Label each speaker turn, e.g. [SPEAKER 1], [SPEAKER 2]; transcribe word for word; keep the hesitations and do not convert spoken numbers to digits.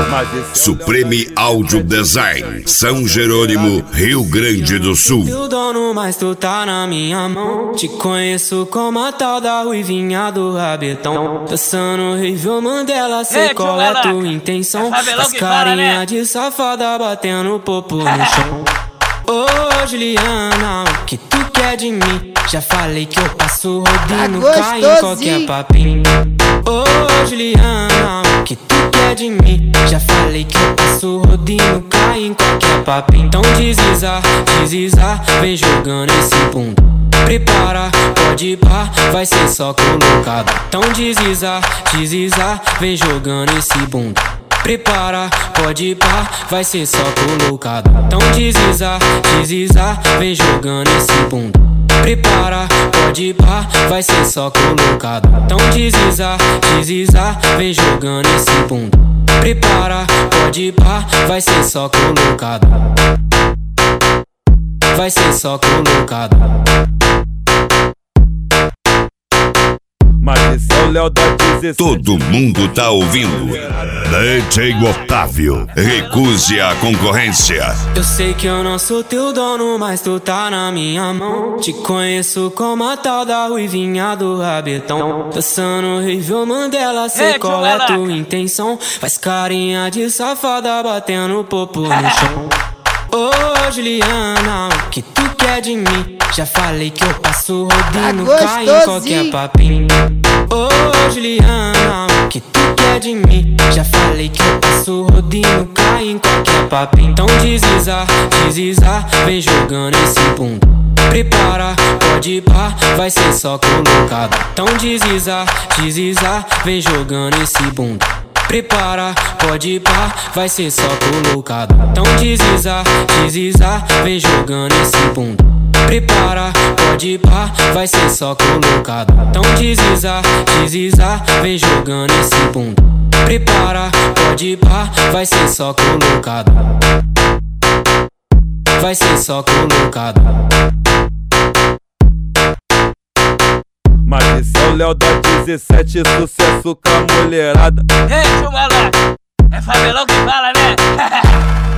[SPEAKER 1] Supreme Audio Design, São Jerônimo, Rio Grande do Sul.
[SPEAKER 2] Teu dono, mas tu tá na minha mão. Te conheço como a tal da ruivinha do rabetão. Dançando horrível Mandela, sei qual é tua intenção. As carinha de safada batendo popo no chão. Ô Juliana, o que tu quer de mim? Já falei que eu passo rodinho, cai em qualquer papinho. Ô Juliana, o que tu quer de mim? Já falei que eu passo rodinho, cai em qualquer papinho. Então desliza, desliza, vem jogando esse bunda. Prepara, pode ir pá, vai ser só colocado. Então desliza, desliza, vem jogando esse bunda. Prepara, pode ir pá, vai ser só colocado. Então desliza, desliza, vem jogando esse bunda. Prepara, pode ir pá, vai ser só colocado. Então desliza, desliza, vem jogando esse bunda. Prepara, pode ir pá, vai ser só colocado. Vai ser só colocado.
[SPEAKER 3] Mas esse é o Léo da dezessete.
[SPEAKER 1] Todo mundo tá ouvindo. D J Otávio, recuse a concorrência.
[SPEAKER 2] Eu sei que eu não sou teu dono, mas tu tá na minha mão. Te conheço como a tal da ruivinha do rabetão. Dançando horrível Mandela, sei qual é tua intenção. Faz carinha de safada batendo popo no chão. Ô Juliana, o que tu quer de mim? Já falei que eu passo rodinho, cai em qualquer papinho. Ô Juliana, o que tu quer de mim? Já falei que eu passo rodinho, cai em qualquer papinho. Então desliza, desliza, vem jogando esse bunda. Prepara, pode ir pá, vai ser só colocado. Então desliza, desliza, vem jogando esse bunda. Prepara, pode ir pá, vai ser só colocado. Então desliza, desliza, vem jogando esse bunda. Prepara, pode ir pá, vai ser só colocado. Então desliza, desliza, vem jogando esse bunda. Prepara, pode ir pá, vai ser só colocado. Vai ser só colocado.
[SPEAKER 3] Mas esse é o Léo da dezessete, sucesso com a mulherada.
[SPEAKER 4] Ei, tio moleque, é Fabelão que fala, né?